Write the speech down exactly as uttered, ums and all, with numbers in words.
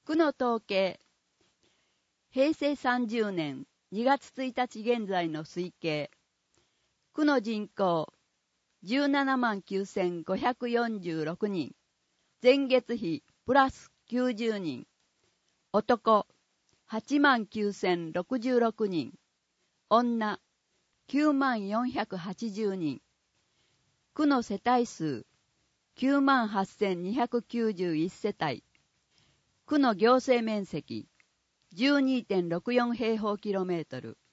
区の統計、へいせいさんじゅうねんにがつついたち現在の推計、区の人口じゅうななまんきゅうせんごひゃくよんじゅうろくにん、前月比プラスきゅうじゅうにん、男はちまんきゅうせんろくじゅうろくにん、女きゅうまんよんひゃくはちじゅうにん、区の世帯数きゅうまんはっせんにひゃくきゅうじゅういち世帯、区の行政面積 じゅうにてんろくよん 平方キロメートル、